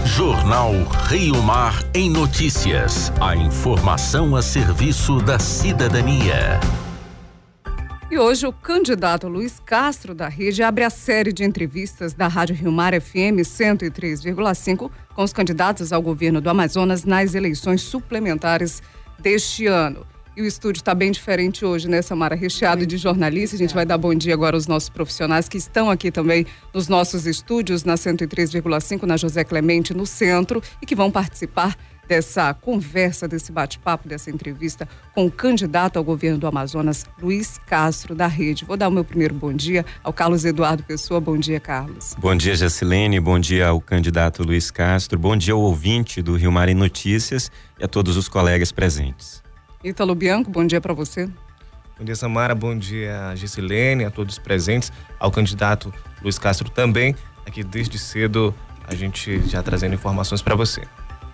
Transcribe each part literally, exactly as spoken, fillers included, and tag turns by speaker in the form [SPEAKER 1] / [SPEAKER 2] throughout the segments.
[SPEAKER 1] Jornal Rio Mar em Notícias. A informação a serviço da cidadania.
[SPEAKER 2] E hoje o candidato Luiz Castro da Rede abre a série de entrevistas da Rádio Rio Mar F M cento e três vírgula cinco com os candidatos ao governo do Amazonas nas eleições suplementares deste ano. E o estúdio está bem diferente hoje, né, Samara? Recheado de jornalistas. A gente vai dar bom dia agora aos nossos profissionais que estão aqui também nos nossos estúdios, na cento e três vírgula cinco, na José Clemente, no centro, e que vão participar dessa conversa, desse bate-papo, dessa entrevista com o candidato ao governo do Amazonas, Luiz Castro, da Rede. Vou dar o meu primeiro bom dia ao Carlos Eduardo Pessoa. Bom dia, Carlos.
[SPEAKER 3] Bom dia, Jacilene. Bom dia ao candidato Luiz Castro. Bom dia ao ouvinte do Rio Mar em Notícias e a todos os colegas presentes.
[SPEAKER 2] Ítalo Bianco, bom dia para você.
[SPEAKER 4] Bom dia, Samara. Bom dia, Gisilene, a todos os presentes, ao candidato Luiz Castro também. Aqui desde cedo a gente já trazendo informações para você.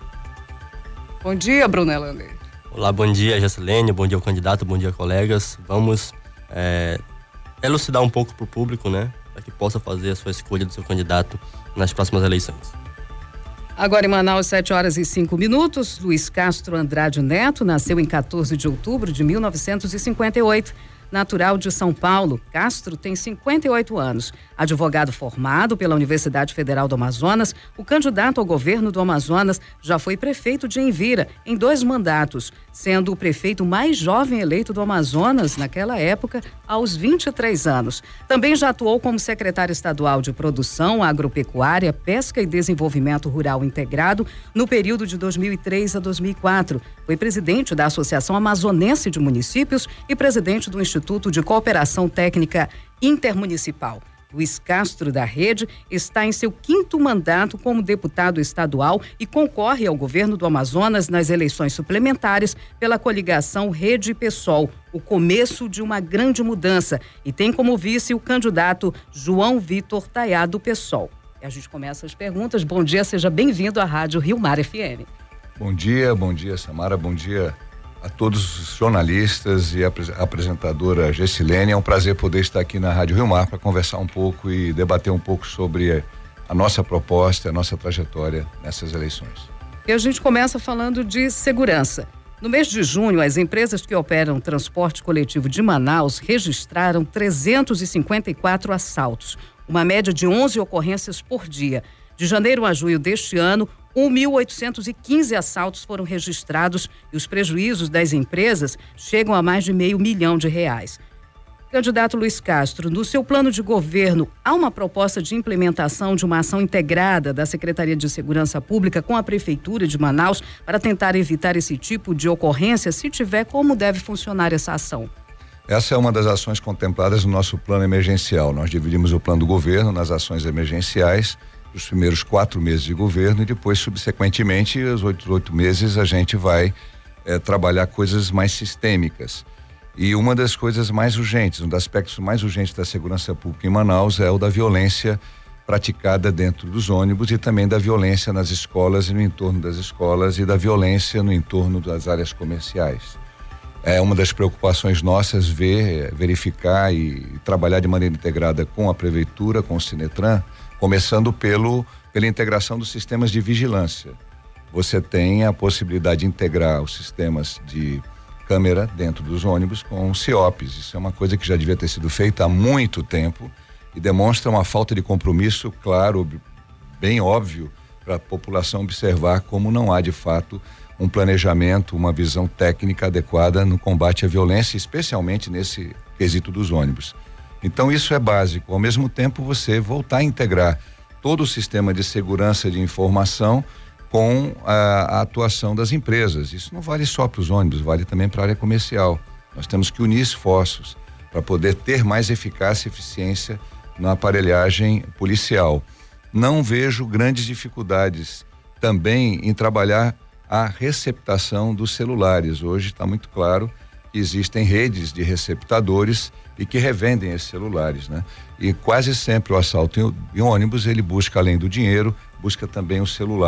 [SPEAKER 2] Bom dia, Brunella Lander.
[SPEAKER 5] Olá, bom dia, Gisilene. Bom dia ao candidato, bom dia, colegas. Vamos é, elucidar um pouco para o público, né? Para que possa fazer a sua escolha do seu candidato nas próximas eleições.
[SPEAKER 6] Agora em Manaus, sete horas e cinco minutos, Luiz Castro Andrade Neto nasceu em quatorze de outubro de mil novecentos e cinquenta e oito. Natural de São Paulo, Castro tem cinquenta e oito anos. Advogado formado pela Universidade Federal do Amazonas, o candidato ao governo do Amazonas já foi prefeito de Envira em dois mandatos, sendo o prefeito mais jovem eleito do Amazonas naquela época, aos vinte e três anos. Também já atuou como secretário estadual de Produção, Agropecuária, Pesca e Desenvolvimento Rural Integrado no período de dois mil e três a dois mil e quatro. Foi presidente da Associação Amazonense de Municípios e presidente do Instituto de Cooperação Técnica Intermunicipal. Luiz Castro da Rede está em seu quinto mandato como deputado estadual e concorre ao governo do Amazonas nas eleições suplementares pela coligação Rede PSOL, o começo de uma grande mudança, e tem como vice o candidato João Vitor Tayá do PSOL. E a gente começa as perguntas. Bom dia, seja bem-vindo à Rádio Rio Mar F M.
[SPEAKER 7] Bom dia, bom dia, Samara, bom dia a todos os jornalistas e a apresentadora Gessilene. É um prazer poder estar aqui na Rádio Rio Mar para conversar um pouco e debater um pouco sobre a nossa proposta, a nossa trajetória nessas eleições.
[SPEAKER 6] E a gente começa falando de segurança. No mês de junho, as empresas que operam transporte coletivo de Manaus registraram trezentos e cinquenta e quatro assaltos, uma média de onze ocorrências por dia. De janeiro a junho deste ano, mil oitocentos e quinze assaltos foram registrados e os prejuízos das empresas chegam a mais de meio milhão de reais. Candidato Luiz Castro, no seu plano de governo, há uma proposta de implementação de uma ação integrada da Secretaria de Segurança Pública com a Prefeitura de Manaus para tentar evitar esse tipo de ocorrência? Se tiver, como deve funcionar essa ação?
[SPEAKER 7] Essa é uma das ações contempladas no nosso plano emergencial. Nós dividimos o plano do governo nas ações emergenciais, os primeiros quatro meses de governo, e depois, subsequentemente, os oito, oito meses a gente vai é, trabalhar coisas mais sistêmicas. E uma das coisas mais urgentes, um dos aspectos mais urgentes da segurança pública em Manaus é o da violência praticada dentro dos ônibus e também da violência nas escolas e no entorno das escolas e da violência no entorno das áreas comerciais. É uma das preocupações nossas ver, verificar e, e trabalhar de maneira integrada com a Prefeitura, com o Sinetran, começando pelo, pela integração dos sistemas de vigilância. Você tem a possibilidade de integrar os sistemas de câmera dentro dos ônibus com C I O Ps. Isso é uma coisa que já devia ter sido feita há muito tempo e demonstra uma falta de compromisso, claro, bem óbvio, para a população observar como não há de fato um planejamento, uma visão técnica adequada no combate à violência, especialmente nesse quesito dos ônibus. Então isso é básico. Ao mesmo tempo, você voltar a integrar todo o sistema de segurança de informação com a, a atuação das empresas. Isso não vale só para os ônibus, vale também para a área comercial. Nós temos que unir esforços para poder ter mais eficácia e eficiência na aparelhagem policial. Não vejo grandes dificuldades também em trabalhar a receptação dos celulares. Hoje está muito claro que existem redes de receptadores e que revendem esses celulares, né? E quase sempre o assalto em, em ônibus, ele busca, além do dinheiro, busca também o celular.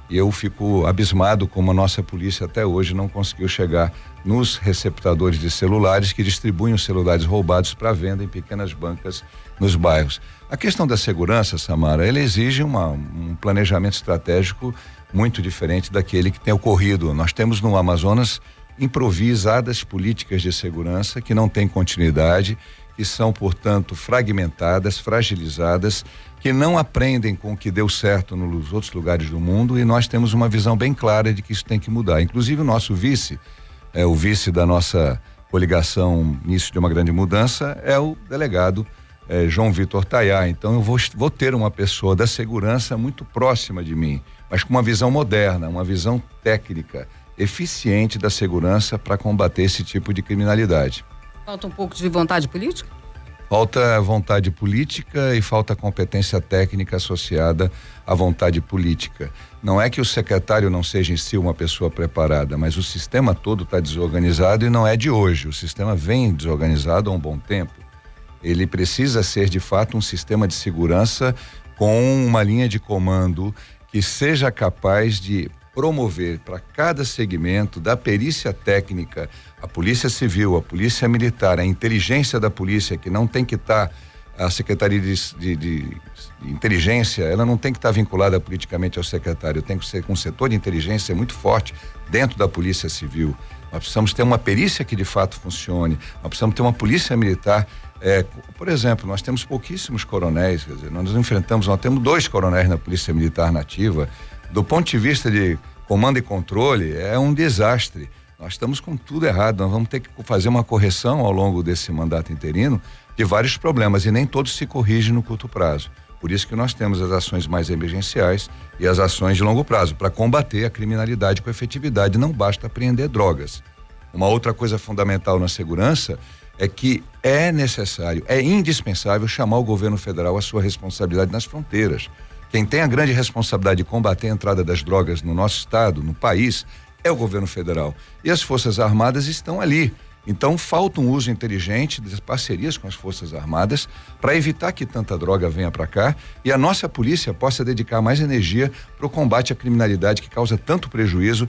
[SPEAKER 7] E eu fico abismado como a nossa polícia até hoje não conseguiu chegar nos receptadores de celulares que distribuem os celulares roubados para venda em pequenas bancas nos bairros. A questão da segurança, Samara, ela exige uma, um planejamento estratégico muito diferente daquele que tem ocorrido. Nós temos no Amazonas improvisadas políticas de segurança que não têm continuidade, que são, portanto, fragmentadas, fragilizadas, que não aprendem com o que deu certo nos outros lugares do mundo, e nós temos uma visão bem clara de que isso tem que mudar. Inclusive o nosso vice, é, o vice da nossa coligação Início de uma Grande Mudança, é o delegado é, João Vitor Tayá. Então eu vou, vou ter uma pessoa da segurança muito próxima de mim, mas com uma visão moderna, uma visão técnica, eficiente da segurança para combater esse tipo de criminalidade.
[SPEAKER 6] Falta um pouco de vontade política?
[SPEAKER 7] Falta vontade política e falta competência técnica associada à vontade política. Não é que o secretário não seja em si uma pessoa preparada, mas o sistema todo está desorganizado e não é de hoje. O sistema vem desorganizado há um bom tempo. Ele precisa ser de fato um sistema de segurança com uma linha de comando que seja capaz de promover para cada segmento da perícia técnica, a polícia civil, a polícia militar, a inteligência da polícia, que não tem que estar, tá, a Secretaria de, de, de Inteligência, ela não tem que estar tá vinculada politicamente ao secretário, tem que ser com um setor de inteligência muito forte dentro da polícia civil. Nós precisamos ter uma perícia que de fato funcione, nós precisamos ter uma polícia militar. É, por exemplo, nós temos pouquíssimos coronéis, quer dizer, nós nos enfrentamos, nós temos dois coronéis na polícia militar nativa. Do ponto de vista de comando e controle, é um desastre. Nós estamos com tudo errado, nós vamos ter que fazer uma correção ao longo desse mandato interino de vários problemas, e nem todos se corrigem no curto prazo. Por isso que nós temos as ações mais emergenciais e as ações de longo prazo, para combater a criminalidade com efetividade. Não basta apreender drogas. Uma outra coisa fundamental na segurança é que é necessário, é indispensável chamar o governo federal à sua responsabilidade nas fronteiras. Quem tem a grande responsabilidade de combater a entrada das drogas no nosso estado, no país, é o governo federal. E as Forças Armadas estão ali. Então falta um uso inteligente das parcerias com as Forças Armadas para evitar que tanta droga venha para cá e a nossa polícia possa dedicar mais energia para o combate à criminalidade que causa tanto prejuízo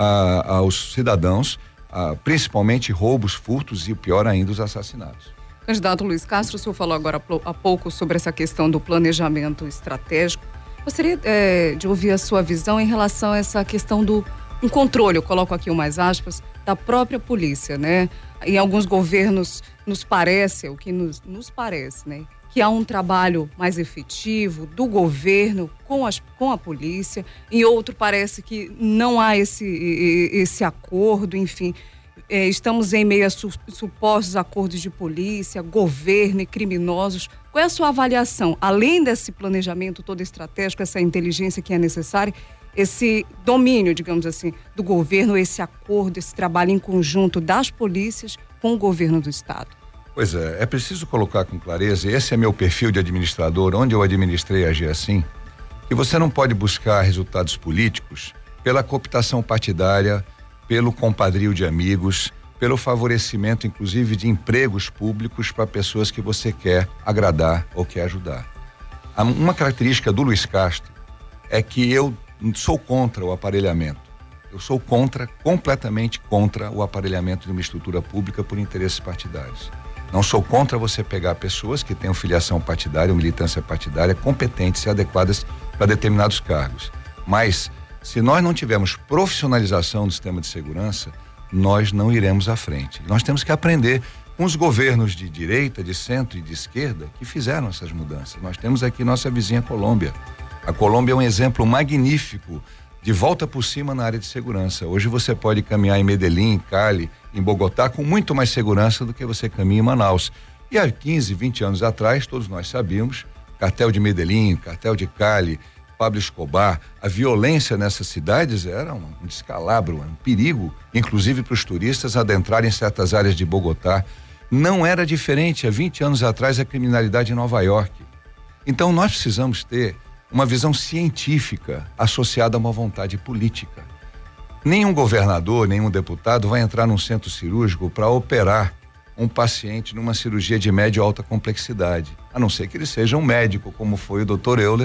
[SPEAKER 7] a, aos cidadãos, a, principalmente roubos, furtos e, o pior ainda, os assassinatos.
[SPEAKER 2] Candidato Luiz Castro, o senhor falou agora há pouco sobre essa questão do planejamento estratégico. Gostaria é, de ouvir a sua visão em relação a essa questão do um controle, eu coloco aqui umas aspas, da própria polícia, né? Em alguns governos nos parece, o que nos, nos parece, né? Que há um trabalho mais efetivo do governo com, as, com a polícia, em outro parece que não há esse, esse acordo, enfim. É, estamos em meio a su, supostos acordos de polícia, governo e criminosos. Qual é a sua avaliação? Além desse planejamento todo estratégico, essa inteligência que é necessária, esse domínio, digamos assim, do governo, esse acordo, esse trabalho em conjunto das polícias com o governo do estado?
[SPEAKER 7] Pois é, é preciso colocar com clareza, esse é meu perfil de administrador, onde eu administrei e agi assim, que você não pode buscar resultados políticos pela cooptação partidária, pelo compadrio de amigos, pelo favorecimento, inclusive, de empregos públicos para pessoas que você quer agradar ou quer ajudar. Uma característica do Luiz Castro é que eu sou contra o aparelhamento. Eu sou contra, completamente contra o aparelhamento de uma estrutura pública por interesses partidários. Não sou contra você pegar pessoas que tenham filiação partidária ou militância partidária competentes e adequadas para determinados cargos. Mas se nós não tivermos profissionalização do sistema de segurança, nós não iremos à frente. Nós temos que aprender com os governos de direita, de centro e de esquerda que fizeram essas mudanças. Nós temos aqui nossa vizinha Colômbia. A Colômbia é um exemplo magnífico de volta por cima na área de segurança. Hoje você pode caminhar em Medellín, Cali, em Bogotá com muito mais segurança do que você caminha em Manaus. E há quinze, vinte anos atrás, todos nós sabíamos, cartel de Medellín, cartel de Cali, Pablo Escobar, a violência nessas cidades era um, um descalabro, um perigo, inclusive para os turistas adentrarem certas áreas de Bogotá. Não era diferente há vinte anos atrás a criminalidade em Nova York. Então nós precisamos ter uma visão científica associada a uma vontade política. Nenhum governador, nenhum deputado vai entrar num centro cirúrgico para operar um paciente numa cirurgia de média ou alta complexidade, a não ser que ele seja um médico, como foi o doutor Euler,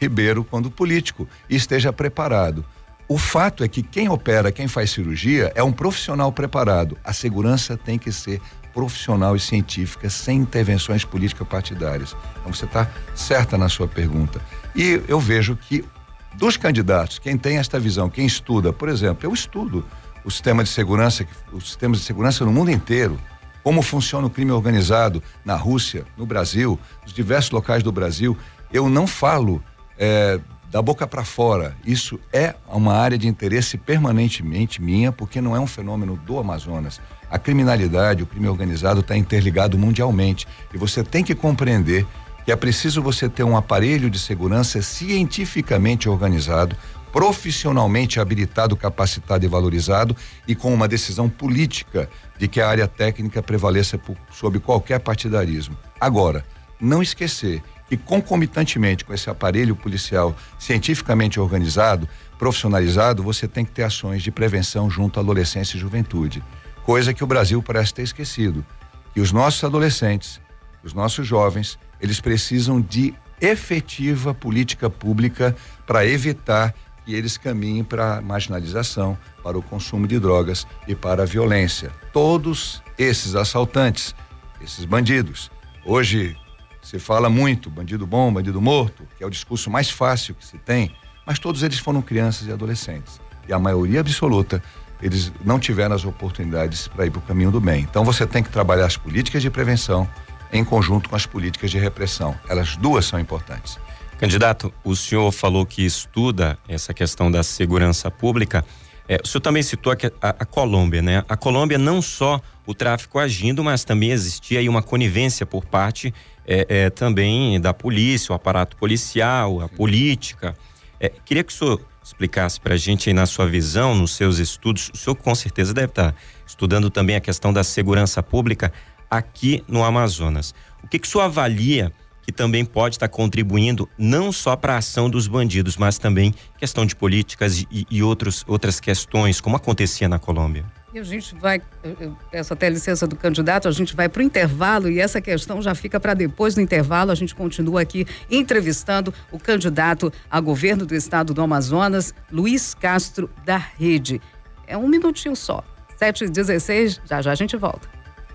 [SPEAKER 7] Ribeiro quando político e esteja preparado. O fato é que quem opera, quem faz cirurgia é um profissional preparado. A segurança tem que ser profissional e científica, sem intervenções políticas partidárias. Então você está certa na sua pergunta. E eu vejo que dos candidatos, quem tem esta visão, quem estuda, por exemplo, eu estudo o sistema de segurança, os sistemas de segurança no mundo inteiro, como funciona o crime organizado na Rússia, no Brasil, nos diversos locais do Brasil. Eu não falo é, da boca para fora. Isso é uma área de interesse permanentemente minha, porque não é um fenômeno do Amazonas. A criminalidade, o crime organizado está interligado mundialmente e você tem que compreender que é preciso você ter um aparelho de segurança cientificamente organizado, profissionalmente habilitado, capacitado e valorizado e com uma decisão política de que a área técnica prevaleça por, sobre qualquer partidarismo. Agora, não esquecer que concomitantemente com esse aparelho policial cientificamente organizado, profissionalizado, você tem que ter ações de prevenção junto à adolescência e juventude, coisa que o Brasil parece ter esquecido, que os nossos adolescentes, os nossos jovens, eles precisam de efetiva política pública para evitar que eles caminhem para a marginalização, para o consumo de drogas e para a violência. Todos esses assaltantes, esses bandidos, hoje se fala muito, bandido bom, bandido morto, que é o discurso mais fácil que se tem, mas todos eles foram crianças e adolescentes. E a maioria absoluta, eles não tiveram as oportunidades para ir para o caminho do bem. Então você tem que trabalhar as políticas de prevenção em conjunto com as políticas de repressão. Elas duas são importantes.
[SPEAKER 3] Candidato, o senhor falou que estuda essa questão da segurança pública. É, o senhor também citou a, a, a Colômbia, né? A Colômbia não só o tráfico agindo, mas também existia aí uma conivência por parte é, é, também da polícia, o aparato policial, a política. É, queria que o senhor explicasse para a gente aí na sua visão, nos seus estudos. O senhor com certeza deve estar estudando também a questão da segurança pública aqui no Amazonas. O que que o senhor avalia que também pode estar contribuindo não só para a ação dos bandidos, mas também questão de políticas e, e outros, outras questões, como acontecia na Colômbia?
[SPEAKER 6] E a gente vai, eu peço até licença do candidato, a gente vai para o intervalo e essa questão já fica para depois do intervalo. A gente continua aqui entrevistando o candidato a governo do estado do Amazonas, Luiz Castro da Rede. É um minutinho só, sete e dezesseis, já já a gente volta.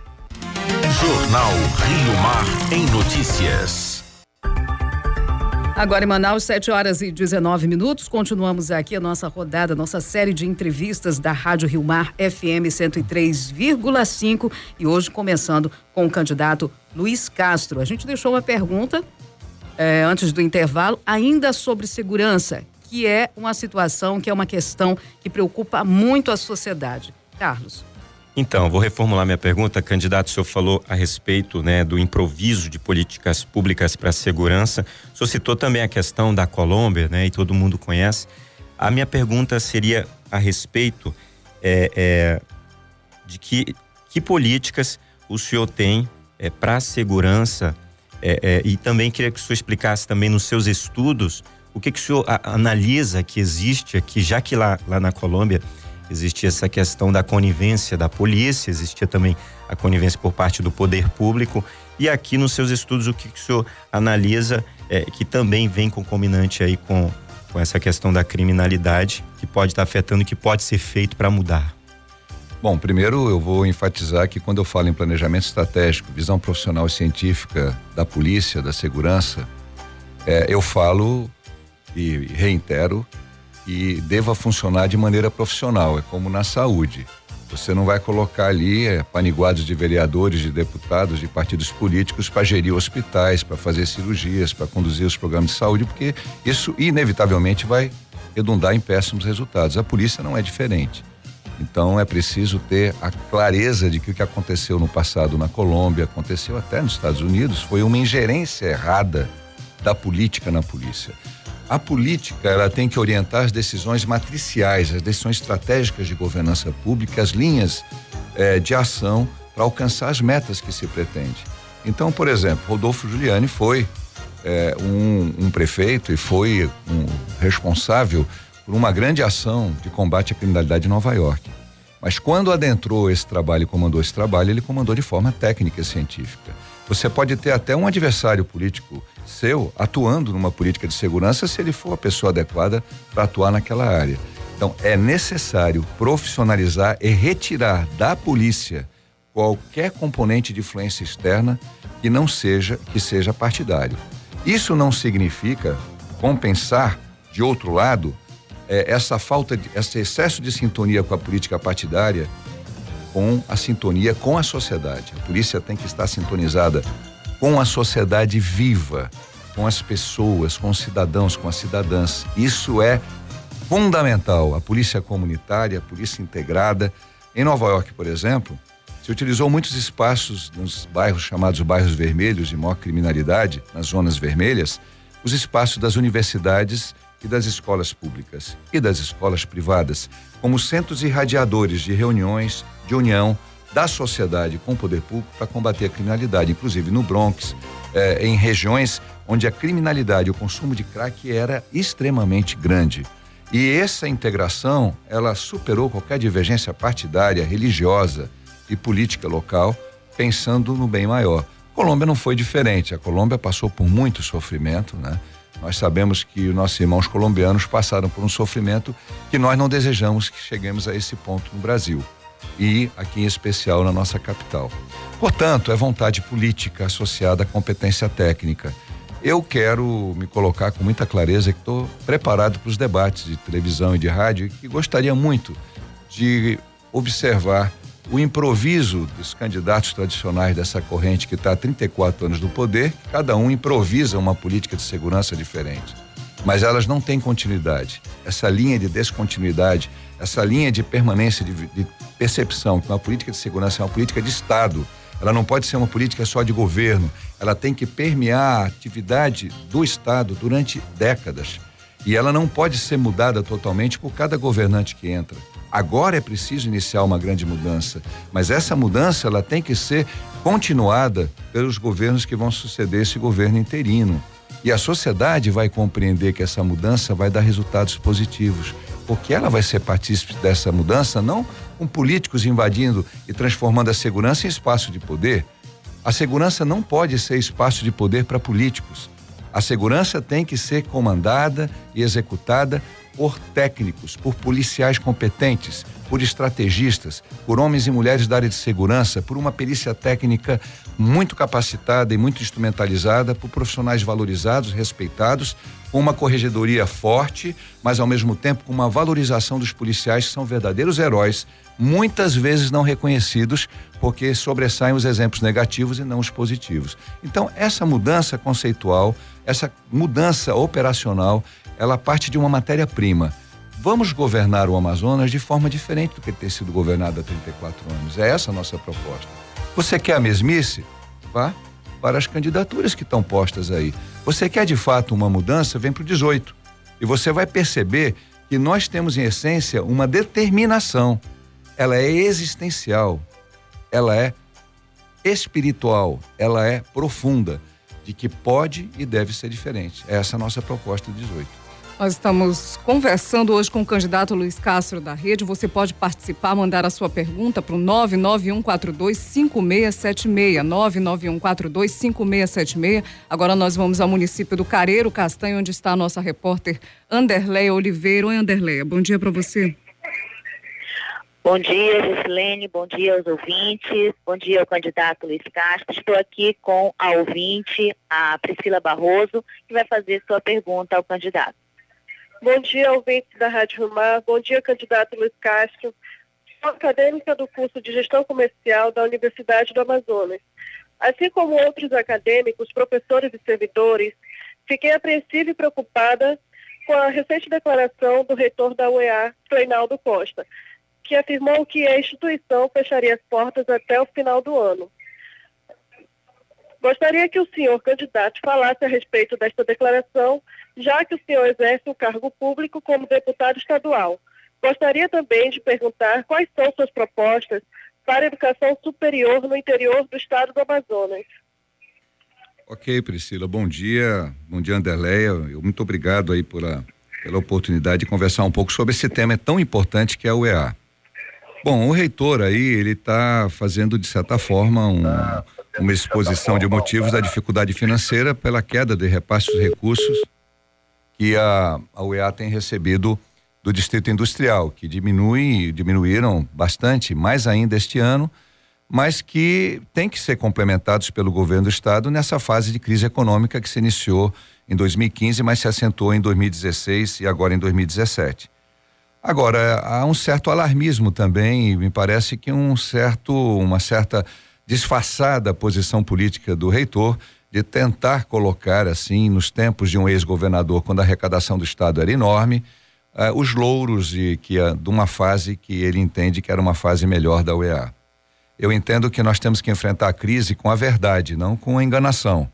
[SPEAKER 1] Jornal Rio Mar em Notícias.
[SPEAKER 6] Agora em Manaus, sete horas e dezenove minutos. Continuamos aqui a nossa rodada, nossa série de entrevistas da Rádio Rio Mar F M cento e três vírgula cinco e hoje começando com o candidato Luiz Castro. A gente deixou uma pergunta eh, antes do intervalo, ainda sobre segurança, que é uma situação, que é uma questão que preocupa muito a sociedade. Carlos.
[SPEAKER 3] Então, vou reformular minha pergunta, candidato. O senhor falou a respeito, né, do improviso de políticas públicas para a segurança. O senhor citou também a questão da Colômbia, né, e todo mundo conhece. A minha pergunta seria a respeito é, é, de que, que políticas o senhor tem é, para a segurança é, é, e também queria que o senhor explicasse também nos seus estudos o que, que o senhor a, analisa que existe aqui, já que lá, lá na Colômbia existia essa questão da conivência da polícia, existia também a conivência por parte do poder público. E aqui nos seus estudos, o que, que o senhor analisa é, que também vem concomitante aí com, com essa questão da criminalidade, que pode estar afetando, que pode ser feito para mudar?
[SPEAKER 7] Bom, primeiro eu vou enfatizar que quando eu falo em planejamento estratégico, visão profissional e científica da polícia, da segurança, é, eu falo e reitero e deva funcionar de maneira profissional, é como na saúde. Você não vai colocar ali é, paniguados de vereadores, de deputados, de partidos políticos para gerir hospitais, para fazer cirurgias, para conduzir os programas de saúde, porque isso inevitavelmente vai redundar em péssimos resultados. A polícia não é diferente. Então é preciso ter a clareza de que o que aconteceu no passado na Colômbia, aconteceu até nos Estados Unidos, foi uma ingerência errada da política na polícia. A política, ela tem que orientar as decisões matriciais, as decisões estratégicas de governança pública, as linhas eh, de ação para alcançar as metas que se pretende. Então, por exemplo, Rodolfo Giuliani foi eh, um, um prefeito e foi um responsável por uma grande ação de combate à criminalidade em Nova York. Mas quando adentrou esse trabalho e comandou esse trabalho, ele comandou de forma técnica e científica. Você pode ter até um adversário político seu atuando numa política de segurança se ele for a pessoa adequada para atuar naquela área. Então, é necessário profissionalizar e retirar da polícia qualquer componente de influência externa que não seja, que seja partidário. Isso não significa compensar, de outro lado, eh, essa falta, de, esse excesso de sintonia com a política partidária, com a sintonia com a sociedade. A polícia tem que estar sintonizada com a sociedade viva, com as pessoas, com os cidadãos, com as cidadãs. Isso é fundamental. A polícia comunitária, a polícia integrada. Em Nova York, por exemplo, se utilizou muitos espaços nos bairros chamados bairros vermelhos de maior criminalidade, nas zonas vermelhas, os espaços das universidades e das escolas públicas e das escolas privadas, como centros irradiadores de reuniões, de união da sociedade com o poder público para combater a criminalidade, inclusive no Bronx, eh, em regiões onde a criminalidade, o consumo de crack era extremamente grande. E essa integração, ela superou qualquer divergência partidária, religiosa e política local, pensando no bem maior. Colômbia não foi diferente. A Colômbia passou por muito sofrimento, né? Nós sabemos que os nossos irmãos colombianos passaram por um sofrimento que nós não desejamos que cheguemos a esse ponto no Brasil. E aqui em especial na nossa capital. Portanto, é vontade política associada à competência técnica. Eu quero me colocar com muita clareza que estou preparado para os debates de televisão e de rádio e que gostaria muito de observar o improviso dos candidatos tradicionais dessa corrente que está há trinta e quatro anos no poder, cada um improvisa uma política de segurança diferente. Mas elas não têm continuidade. Essa linha de descontinuidade, essa linha de permanência, de, de percepção que uma política de segurança é uma política de Estado. Ela não pode ser uma política só de governo. Ela tem que permear a atividade do Estado durante décadas. E ela não pode ser mudada totalmente por cada governante que entra. Agora é preciso iniciar uma grande mudança, mas essa mudança ela tem que ser continuada pelos governos que vão suceder esse governo interino. E a sociedade vai compreender que essa mudança vai dar resultados positivos, porque ela vai ser partícipe dessa mudança, não com políticos invadindo e transformando a segurança em espaço de poder. A segurança não pode ser espaço de poder para políticos. A segurança tem que ser comandada e executada por técnicos, por policiais competentes, por estrategistas, por homens e mulheres da área de segurança, por uma perícia técnica muito capacitada e muito instrumentalizada, por profissionais valorizados, respeitados, com uma corregedoria forte, mas ao mesmo tempo com uma valorização dos policiais que são verdadeiros heróis, muitas vezes não reconhecidos, porque sobressaem os exemplos negativos e não os positivos. Então, essa mudança conceitual, essa mudança operacional, ela parte de uma matéria-prima. Vamos governar o Amazonas de forma diferente do que tem sido governado há trinta e quatro anos. É essa a nossa proposta. Você quer a mesmice? Vá para as candidaturas que estão postas aí. Você quer de fato uma mudança? Vem para o dezoito. E você vai perceber que nós temos em essência uma determinação. Ela é existencial, ela é espiritual, ela é profunda, de que pode e deve ser diferente. Essa é a nossa proposta de dezoito.
[SPEAKER 2] Nós estamos conversando hoje com o candidato Luiz Castro da Rede. Você pode participar, mandar a sua pergunta para o nove nove um quatro dois cinco seis sete seis, nove nove um quatro dois cinco seis sete seis. Agora nós vamos ao município do Careiro Castanho, onde está a nossa repórter Anderleia Oliveira. Oi, Anderleia, bom dia para você.
[SPEAKER 8] Bom dia, Gislene, bom dia aos ouvintes, bom dia ao candidato Luiz Castro. Estou aqui com a ouvinte, a Priscila Barroso, que vai fazer sua pergunta ao candidato.
[SPEAKER 9] Bom dia, ouvintes da Rádio Rio Mar. Bom dia, candidato Luiz Castro. Sou acadêmica do curso de Gestão Comercial da Universidade do Amazonas. Assim como outros acadêmicos, professores e servidores, fiquei apreensiva e preocupada com a recente declaração do reitor da U E A, Reinaldo Costa, que afirmou que a instituição fecharia as portas até o final do ano. Gostaria que o senhor candidato falasse a respeito desta declaração, já que o senhor exerce um cargo público como deputado estadual. Gostaria também de perguntar quais são suas propostas para a educação superior no interior do estado do Amazonas.
[SPEAKER 7] Ok, Priscila, bom dia. Bom dia, Anderleia. Eu, muito obrigado aí pela, pela oportunidade de conversar um pouco sobre esse tema tão importante que é a U E A. Bom, o reitor aí, ele está fazendo, de certa forma, um, uma exposição de motivos da dificuldade financeira pela queda de repasse dos recursos que a, a U E A tem recebido do Distrito Industrial, que diminui, diminuíram bastante, mais ainda este ano, mas que tem que ser complementados pelo governo do estado nessa fase de crise econômica que se iniciou em dois mil e quinze, mas se acentuou em dois mil e dezesseis e agora em dois mil e dezessete. Agora, há um certo alarmismo também, e me parece que um certo, uma certa disfarçada posição política do reitor de tentar colocar assim, nos tempos de um ex-governador, quando a arrecadação do estado era enorme, uh, os louros de, que, uh, de uma fase que ele entende que era uma fase melhor da U E A. Eu entendo que nós temos que enfrentar a crise com a verdade, não com a enganação.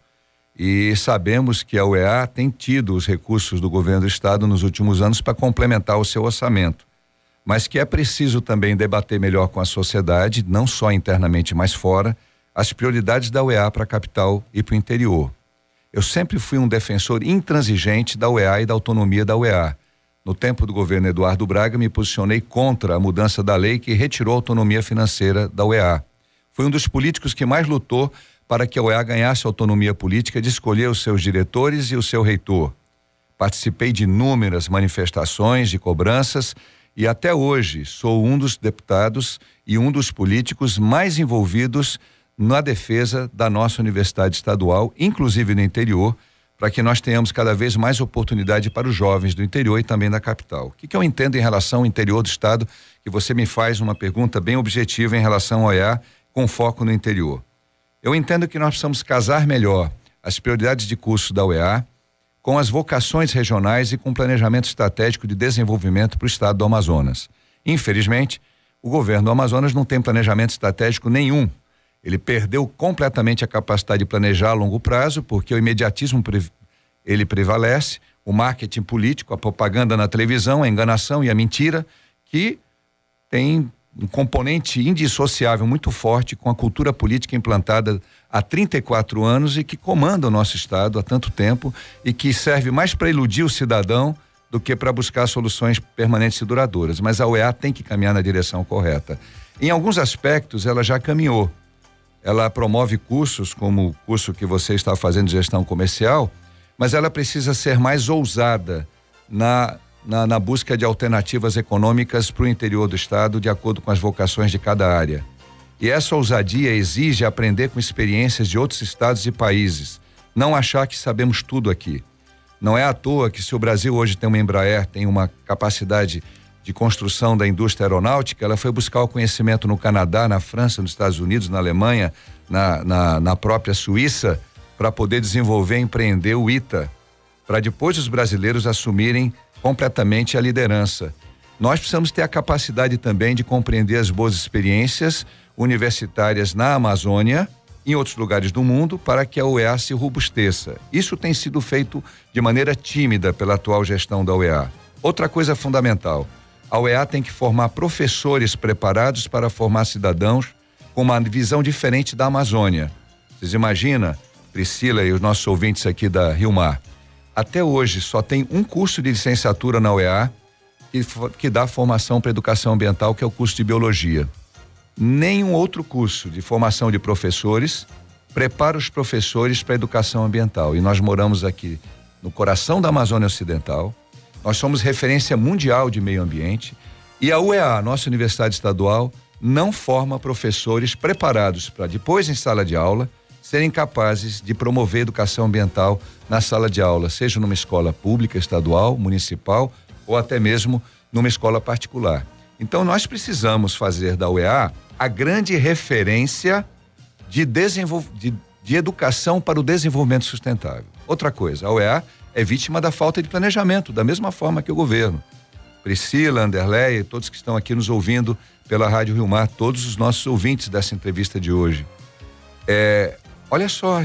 [SPEAKER 7] E sabemos que a U E A tem tido os recursos do governo do estado nos últimos anos para complementar o seu orçamento, mas que é preciso também debater melhor com a sociedade, não só internamente, mas fora, as prioridades da U E A para a capital e para o interior. Eu sempre fui um defensor intransigente da U E A e da autonomia da U E A. No tempo do governo Eduardo Braga, me posicionei contra a mudança da lei que retirou a autonomia financeira da U E A. Fui um dos políticos que mais lutou para que a U E A ganhasse autonomia política de escolher os seus diretores e o seu reitor. Participei de inúmeras manifestações, de cobranças, e até hoje sou um dos deputados e um dos políticos mais envolvidos na defesa da nossa universidade estadual, inclusive no interior, para que nós tenhamos cada vez mais oportunidade para os jovens do interior e também da capital. O que, que eu entendo em relação ao interior do estado, que você me faz uma pergunta bem objetiva em relação ao U E A, com foco no interior. Eu entendo que nós precisamos casar melhor as prioridades de curso da U E A com as vocações regionais e com o planejamento estratégico de desenvolvimento para o estado do Amazonas. Infelizmente, o governo do Amazonas não tem planejamento estratégico nenhum. Ele perdeu completamente a capacidade de planejar a longo prazo, porque o imediatismo ele prevalece, o marketing político, a propaganda na televisão, a enganação e a mentira, que tem um componente indissociável muito forte com a cultura política implantada há trinta e quatro anos e que comanda o nosso estado há tanto tempo e que serve mais para iludir o cidadão do que para buscar soluções permanentes e duradouras. Mas a U E A tem que caminhar na direção correta. Em alguns aspectos ela já caminhou. Ela promove cursos como o curso que você está fazendo de gestão comercial, mas ela precisa ser mais ousada na Na, na busca de alternativas econômicas para o interior do estado, de acordo com as vocações de cada área. E essa ousadia exige aprender com experiências de outros estados e países, não achar que sabemos tudo aqui. Não é à toa que, se o Brasil hoje tem uma Embraer, tem uma capacidade de construção da indústria aeronáutica, ela foi buscar o conhecimento no Canadá, na França, nos Estados Unidos, na Alemanha, na, na, na própria Suíça, para poder desenvolver e empreender o ITA, para depois os brasileiros assumirem completamente a liderança. Nós precisamos ter a capacidade também de compreender as boas experiências universitárias na Amazônia, em outros lugares do mundo, para que a U E A se robusteça. Isso tem sido feito de maneira tímida pela atual gestão da U E A. Outra coisa fundamental, a U E A tem que formar professores preparados para formar cidadãos com uma visão diferente da Amazônia. Vocês imaginam, Priscila e os nossos ouvintes aqui da Rio Mar, até hoje só tem um curso de licenciatura na U E A que, que dá formação para educação ambiental, que é o curso de biologia. Nenhum outro curso de formação de professores prepara os professores para a educação ambiental. E nós moramos aqui no coração da Amazônia Ocidental, nós somos referência mundial de meio ambiente e a U E A, nossa universidade estadual, não forma professores preparados para depois em sala de aula serem capazes de promover educação ambiental na sala de aula, seja numa escola pública, estadual, municipal ou até mesmo numa escola particular. Então nós precisamos fazer da U E A a grande referência de, desenvol... de, de educação para o desenvolvimento sustentável. Outra coisa, a U E A é vítima da falta de planejamento, da mesma forma que o governo. Priscila, Anderleia e todos que estão aqui nos ouvindo pela Rádio Rio Mar, todos os nossos ouvintes dessa entrevista de hoje. É, olha só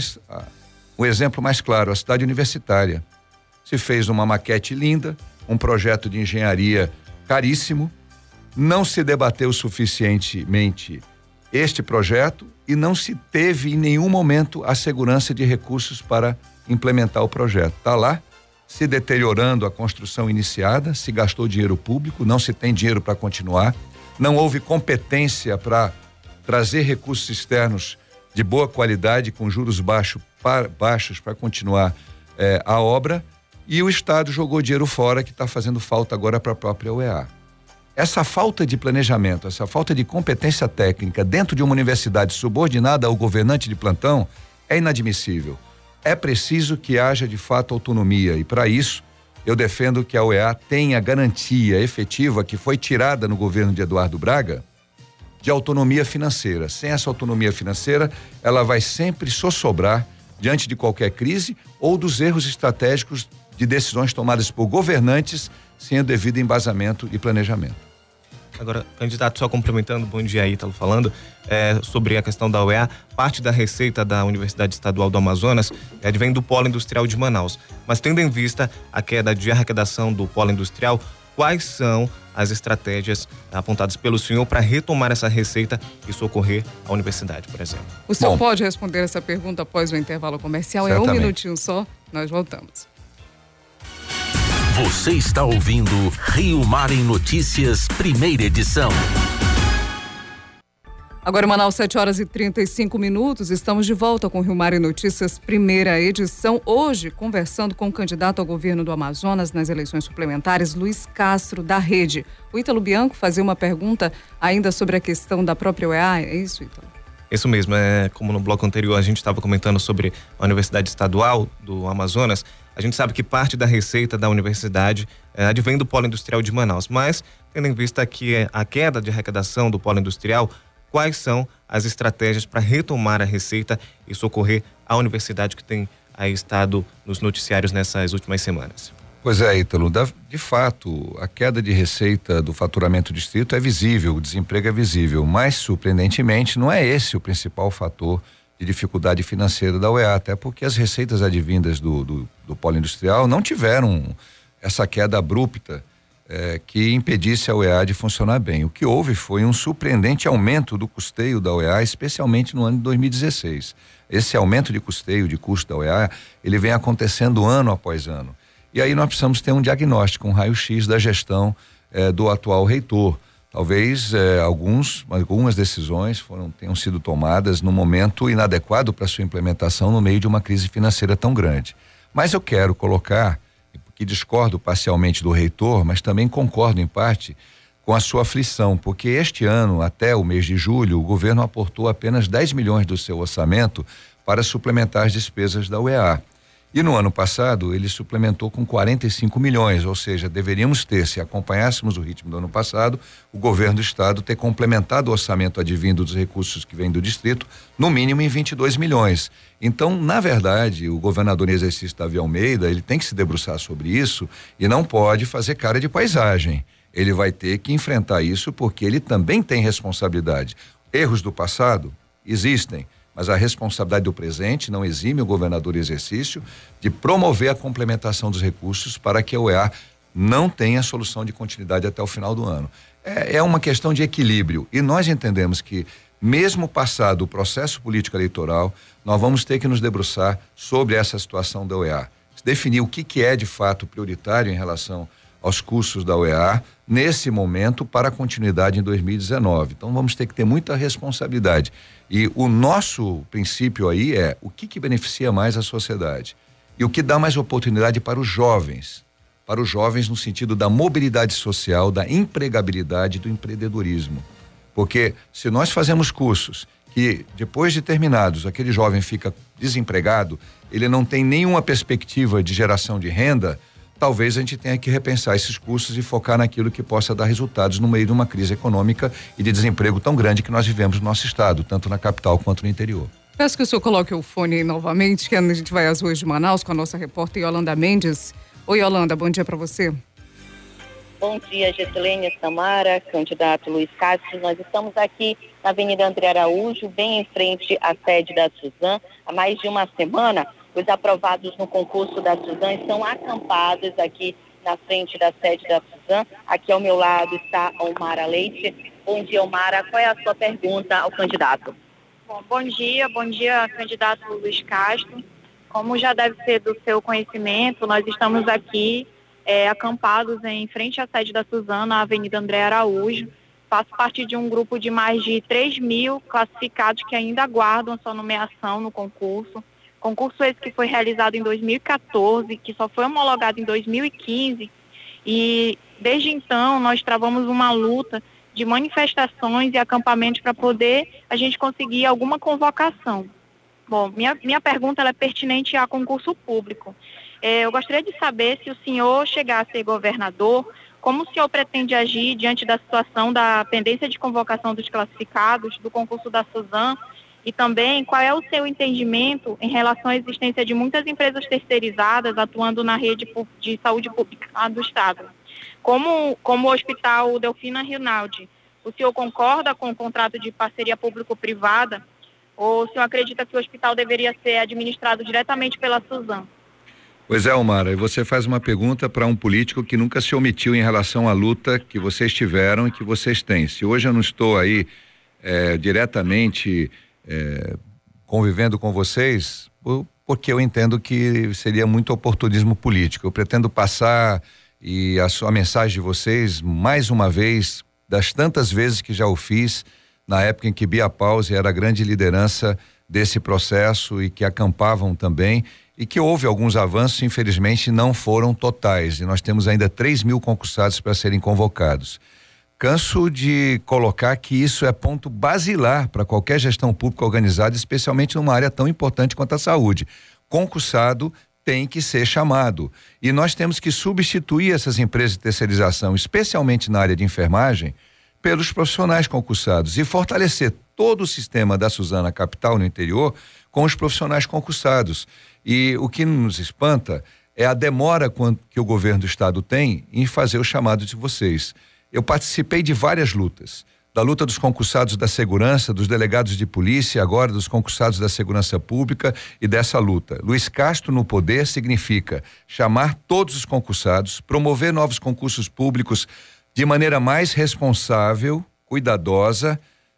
[SPEAKER 7] o exemplo mais claro, a cidade universitária. Se fez uma maquete linda, um projeto de engenharia caríssimo, não se debateu suficientemente este projeto e não se teve em nenhum momento a segurança de recursos para implementar o projeto. Está lá, se deteriorando a construção iniciada, se gastou dinheiro público, não se tem dinheiro para continuar, não houve competência para trazer recursos externos de boa qualidade, com juros baixo, para, baixos para continuar eh, a obra, e o Estado jogou dinheiro fora, que está fazendo falta agora para a própria U E A. Essa falta de planejamento, essa falta de competência técnica dentro de uma universidade subordinada ao governante de plantão é inadmissível. É preciso que haja de fato autonomia, e para isso eu defendo que a U E A tenha garantia efetiva, que foi tirada no governo de Eduardo Braga, de autonomia financeira. Sem essa autonomia financeira, ela vai sempre sossobrar diante de qualquer crise ou dos erros estratégicos de decisões tomadas por governantes sem o devido embasamento e planejamento.
[SPEAKER 4] Agora, candidato, só complementando, bom dia, Ítalo, falando é, sobre a questão da U E A, parte da receita da Universidade Estadual do Amazonas advém do polo industrial de Manaus. Mas tendo em vista a queda de arrecadação do polo industrial, quais são as estratégias apontadas pelo senhor para retomar essa receita e socorrer a universidade, por exemplo?
[SPEAKER 2] O senhor
[SPEAKER 7] Bom,
[SPEAKER 2] pode responder essa pergunta após o intervalo comercial?
[SPEAKER 7] Certamente.
[SPEAKER 2] É um minutinho só, nós voltamos.
[SPEAKER 1] Você está ouvindo Rio Mar em Notícias, primeira edição.
[SPEAKER 2] Agora, Manaus, sete horas e trinta e cinco minutos. Estamos de volta com Rio Mar em Notícias, primeira edição. Hoje, conversando com o candidato ao governo do Amazonas nas eleições suplementares, Luiz Castro, da Rede. O Ítalo Bianco fazia uma pergunta ainda sobre a questão da própria U E A. É isso, Ítalo?
[SPEAKER 4] Isso mesmo, é como no bloco anterior a gente estava comentando sobre a Universidade Estadual do Amazonas. A gente sabe que parte da receita da universidade é, advém do polo industrial de Manaus, mas tendo em vista que a queda de arrecadação do polo industrial, quais são as estratégias para retomar a receita e socorrer a universidade que tem aí estado nos noticiários nessas últimas semanas?
[SPEAKER 7] Pois é, Ítalo, de fato, a queda de receita do faturamento distrito é visível, o desemprego é visível, mas surpreendentemente não é esse o principal fator de dificuldade financeira da U E A, até porque as receitas advindas do, do, do polo industrial não tiveram essa queda abrupta eh, que impedisse a U E A de funcionar bem. O que houve foi um surpreendente aumento do custeio da U E A, especialmente no ano de dois mil e dezesseis. Esse aumento de custeio, de custo da U E A, ele vem acontecendo ano após ano. E aí nós precisamos ter um diagnóstico, um raio-x da gestão eh, do atual reitor. Talvez eh, alguns, algumas decisões foram, tenham sido tomadas no momento inadequado para sua implementação no meio de uma crise financeira tão grande. Mas eu quero colocar, que discordo parcialmente do reitor, mas também concordo em parte com a sua aflição, porque este ano, até o mês de julho, o governo aportou apenas dez milhões do seu orçamento para suplementar as despesas da U E A. E no ano passado ele suplementou com quarenta e cinco milhões, ou seja, deveríamos ter, se acompanhássemos o ritmo do ano passado, o governo do estado ter complementado o orçamento advindo dos recursos que vêm do distrito, no mínimo em vinte e dois milhões. Então, na verdade, o governador em exercício Davi Almeida, ele tem que se debruçar sobre isso e não pode fazer cara de paisagem. Ele vai ter que enfrentar isso porque ele também tem responsabilidade. Erros do passado existem, mas a responsabilidade do presente não exime o governador em exercício de promover a complementação dos recursos para que a U E A não tenha solução de continuidade até o final do ano. É, é uma questão de equilíbrio e nós entendemos que, mesmo passado o processo político eleitoral, nós vamos ter que nos debruçar sobre essa situação da U E A. Definir o que, que é de fato prioritário em relação aos custos da U E A nesse momento para a continuidade em dois mil e dezenove. Então vamos ter que ter muita responsabilidade. E o nosso princípio aí é o que, que beneficia mais a sociedade e o que dá mais oportunidade para os jovens, para os jovens no sentido da mobilidade social, da empregabilidade, do empreendedorismo. Porque se nós fazemos cursos que depois de terminados aquele jovem fica desempregado, ele não tem nenhuma perspectiva de geração de renda, talvez a gente tenha que repensar esses cursos e focar naquilo que possa dar resultados no meio de uma crise econômica e de desemprego tão grande que nós vivemos no nosso estado, tanto na capital quanto no interior.
[SPEAKER 2] Peço que o senhor coloque o fone aí novamente, que a gente vai às ruas de Manaus com a nossa repórter Yolanda Mendes. Oi, Yolanda, bom dia para você.
[SPEAKER 8] Bom dia, Gessilene, Samara, candidato Luiz Castro. Nós estamos aqui na Avenida André Araújo, bem em frente à sede da Suzan. Há mais de uma semana, os aprovados no concurso da Suzan estão acampados aqui na frente da sede da Suzan. Aqui ao meu lado está Omara Leite. Bom dia, Omara. Qual é a sua pergunta ao candidato?
[SPEAKER 10] Bom, bom dia, bom dia, candidato Luiz Castro. Como já deve ser do seu conhecimento, nós estamos aqui é, acampados em frente à sede da Suzan, na Avenida André Araújo. faço parte de um grupo de mais de três mil classificados que ainda aguardam sua nomeação no concurso. Concurso esse que foi realizado em dois mil e quatorze, que só foi homologado em dois mil e quinze, e desde então nós travamos uma luta de manifestações e acampamentos para poder a gente conseguir alguma convocação. Bom, minha, minha pergunta ela é pertinente a concurso público. É, eu gostaria de saber se o senhor chegar a ser governador, como o senhor pretende agir diante da situação da pendência de convocação dos classificados do concurso da Suzam, e também qual é o seu entendimento em relação à existência de muitas empresas terceirizadas atuando na rede de saúde pública do Estado, como, como o Hospital Delfina Rinaldi. O senhor concorda com o contrato de parceria público-privada, ou o senhor acredita que o hospital deveria ser administrado diretamente pela Suzam?
[SPEAKER 7] Pois é, Omara, e você faz uma pergunta para um político que nunca se omitiu em relação à luta que vocês tiveram e que vocês têm. Se hoje eu não estou aí é, diretamente é, convivendo com vocês, porque eu entendo que seria muito oportunismo político. Eu pretendo passar e a sua mensagem de vocês mais uma vez, das tantas vezes que já o fiz, na época em que Bia Pause era a grande liderança desse processo e que acampavam também, e que houve alguns avanços, infelizmente não foram totais, e nós temos ainda três mil concursados para serem convocados. Canso de colocar que isso é ponto basilar para qualquer gestão pública organizada, especialmente numa área tão importante quanto a saúde. Concursado tem que ser chamado, e nós temos que substituir essas empresas de terceirização, especialmente na área de enfermagem, pelos profissionais concursados e fortalecer todo o sistema da Suzana Capital no interior com os profissionais concursados. E o que nos espanta é a demora que o governo do estado tem em fazer o chamado de vocês. Eu participei de várias lutas, da luta dos concursados da segurança, dos delegados de polícia, agora dos concursados da segurança pública e dessa luta. Luiz Castro no poder significa chamar todos os concursados, promover novos concursos públicos de maneira mais responsável, cuidadosa,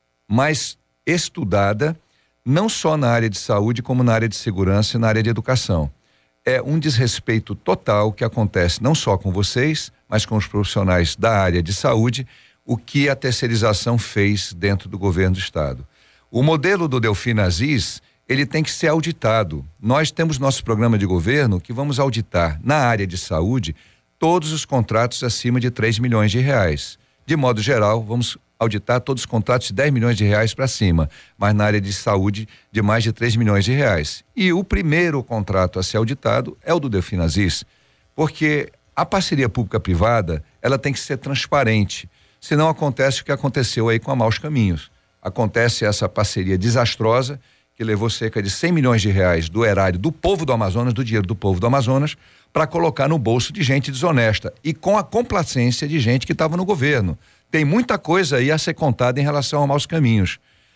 [SPEAKER 7] mais estudada, não só na área de saúde, como na área de segurança e na área de educação. É um desrespeito total que acontece não só com vocês, mas com os profissionais da área de saúde, o que a terceirização fez dentro do governo do estado. O modelo do Delfina Aziz, ele tem que ser auditado. Nós temos nosso programa de governo que vamos auditar na área de saúde todos os contratos acima de três milhões de reais. De modo geral, vamos auditar todos os contratos de dez milhões de reais para cima, mas na área de saúde de mais de três milhões de reais. E o primeiro contrato a ser auditado é o do Delfina Aziz, porque a parceria pública-privada, ela tem que ser transparente, senão acontece o que aconteceu aí com a Maus Caminhos. Acontece essa parceria desastrosa, que levou cerca de cem milhões de reais do erário do povo do Amazonas, do dinheiro do povo do Amazonas, para colocar no bolso de gente desonesta e com a complacência de gente que estava no governo. Tem muita coisa aí a ser contada em relação a Maus Caminhos.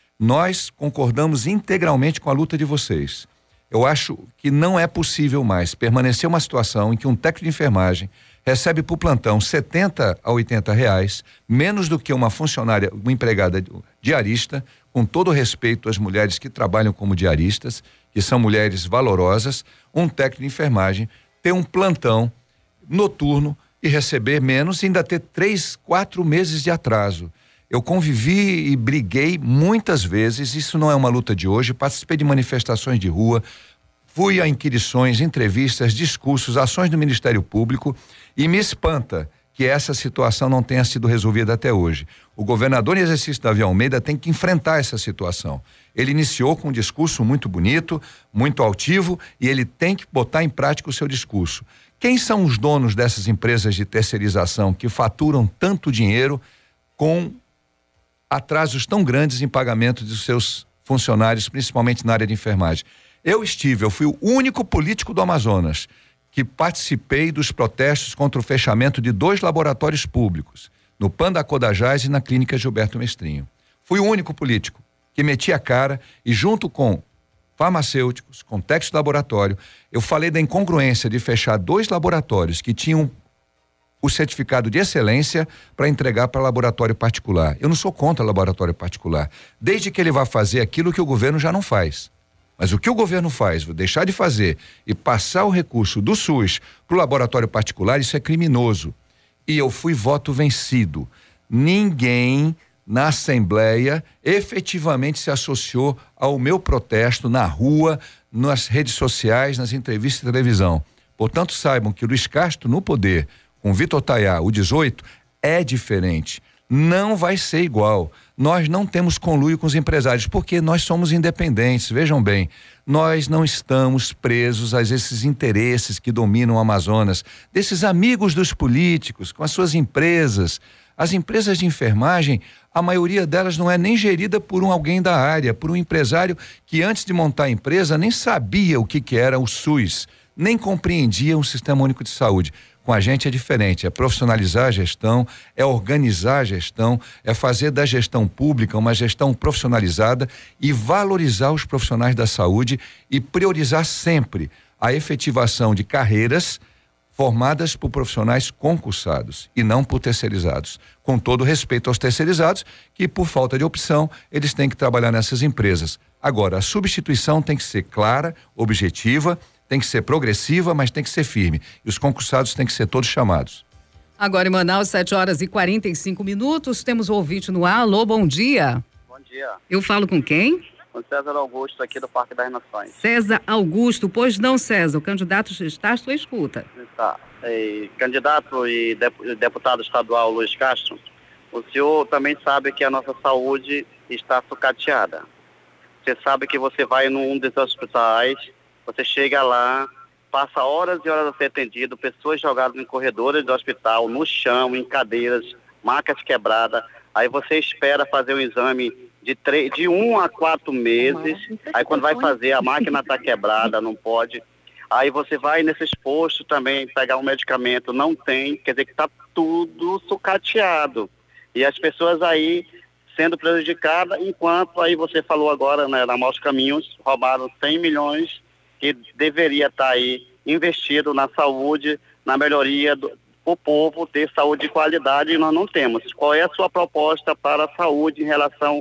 [SPEAKER 7] Nós concordamos integralmente com a luta de vocês. Eu acho que não é possível mais permanecer uma situação em que um técnico de enfermagem recebe por plantão setenta a oitenta reais, menos do que uma funcionária, uma empregada diarista, com todo o respeito às mulheres que trabalham como diaristas, que são mulheres valorosas, um técnico de enfermagem ter um plantão noturno e receber menos e ainda ter três, quatro meses de atraso. Eu convivi e briguei muitas vezes, isso não é uma luta de hoje, participei de manifestações de rua, fui a inquirições, entrevistas, discursos, ações do Ministério Público, e me espanta que essa situação não tenha sido resolvida até hoje. O governador em exercício, Davi Almeida, tem que enfrentar essa situação. Ele iniciou com um discurso muito bonito, muito altivo, e ele tem que botar em prática o seu discurso. Quem são os donos dessas empresas de terceirização que faturam tanto dinheiro com atrasos tão grandes em pagamento dos seus funcionários, principalmente na área de enfermagem? Eu estive, eu fui o único político do Amazonas que participei dos protestos contra o fechamento de dois laboratórios públicos, no Panda Codajás e na Clínica Gilberto Mestrinho. Fui o único político que meti a cara e, junto com farmacêuticos, com técnicos de laboratório, eu falei da incongruência de fechar dois laboratórios que tinham o certificado de excelência para entregar para laboratório particular. Eu não sou contra laboratório particular, desde que ele vá fazer aquilo que o governo já não faz. Mas o que o governo faz, deixar de fazer e passar o recurso do SUS para o laboratório particular, isso é criminoso. E eu fui voto vencido. Ninguém na Assembleia, efetivamente se associou ao meu protesto na rua, nas redes sociais, nas entrevistas de televisão. Portanto, saibam que o Luiz Castro no poder, com Vitor Tayá, o dezoito, é diferente. Não vai ser igual. Nós não temos conluio com os empresários, porque nós somos independentes. Vejam bem, nós não estamos presos a esses interesses que dominam o Amazonas, desses amigos dos políticos, com as suas empresas. As empresas de enfermagem, a maioria delas não é nem gerida por um alguém da área, por um empresário que antes de montar a empresa nem sabia o que, que era o SUS, nem compreendia um sistema único de saúde. Com a gente é diferente, é profissionalizar a gestão, é organizar a gestão, é fazer da gestão pública uma gestão profissionalizada e valorizar os profissionais da saúde e priorizar sempre a efetivação de carreiras formadas por profissionais concursados e não por terceirizados. Com todo respeito aos terceirizados, que por falta de opção, eles têm que trabalhar nessas empresas. Agora, a substituição tem que ser clara, objetiva, tem que ser progressiva, mas tem que ser firme. E os concursados têm que ser todos chamados.
[SPEAKER 6] Agora em Manaus, sete horas e quarenta e cinco minutos, temos um ouvinte no ar. Alô, bom dia.
[SPEAKER 11] Bom dia.
[SPEAKER 6] Eu falo com quem?
[SPEAKER 11] Com César Augusto, aqui do Parque das Nações.
[SPEAKER 6] César Augusto, pois não, César, o candidato está à sua escuta.
[SPEAKER 11] Tá. E, candidato e deputado estadual Luiz Castro, o senhor também sabe que a nossa saúde está sucateada. Você sabe que você vai num dos hospitais, você chega lá, passa horas e horas a ser atendido, pessoas jogadas em corredores do hospital, no chão, em cadeiras, macas quebradas. Aí você espera fazer um exame de, três, de um a quatro meses. Aí quando vai fazer, a máquina está quebrada, não pode. Aí você vai nesses postos também pegar um medicamento, não tem, quer dizer que está tudo sucateado. E as pessoas aí sendo prejudicadas, enquanto aí você falou agora, né, na Maus Caminhos, roubaram cem milhões que deveria estar aí investido na saúde, na melhoria do o povo ter saúde de qualidade, e nós não temos. Qual é a sua proposta para a saúde em relação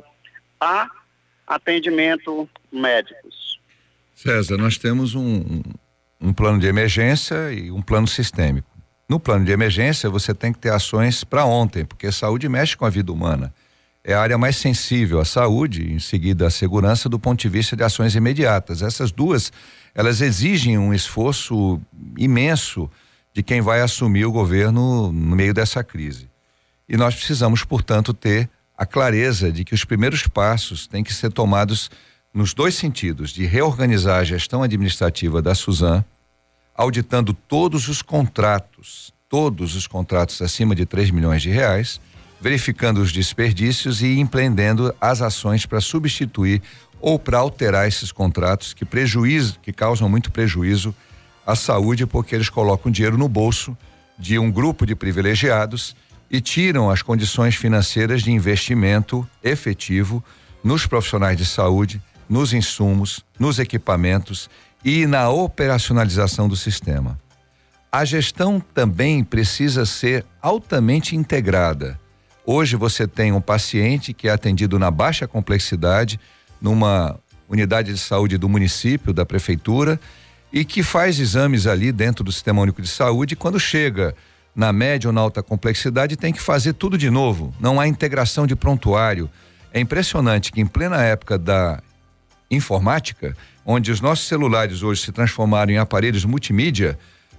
[SPEAKER 11] a atendimento médicos?
[SPEAKER 7] César, nós temos um, um plano de emergência e um plano sistêmico. No plano de emergência, você tem que ter ações para ontem, porque a saúde mexe com a vida humana. É a área mais sensível à saúde, em seguida à segurança, do ponto de vista de ações imediatas. Essas duas, elas exigem um esforço imenso de quem vai assumir o governo no meio dessa crise. E nós precisamos, portanto, ter a clareza de que os primeiros passos têm que ser tomados nos dois sentidos, de reorganizar a gestão administrativa da Suzam, auditando todos os contratos, todos os contratos acima de três milhões de reais, verificando os desperdícios e empreendendo as ações para substituir ou para alterar esses contratos que prejuízo, que causam muito prejuízo à saúde, porque eles colocam dinheiro no bolso de um grupo de privilegiados e tiram as condições financeiras de investimento efetivo nos profissionais de saúde, nos insumos, nos equipamentos e na operacionalização do sistema. A gestão também precisa ser altamente integrada. Hoje você tem um paciente que é atendido na baixa complexidade, numa unidade de saúde do município, da prefeitura, e que faz exames ali dentro do Sistema Único de Saúde, e quando chega na média ou na alta complexidade tem que fazer tudo de novo, não há integração de prontuário. É impressionante que em plena época da informática, onde os nossos celulares hoje se transformaram em aparelhos multimídia,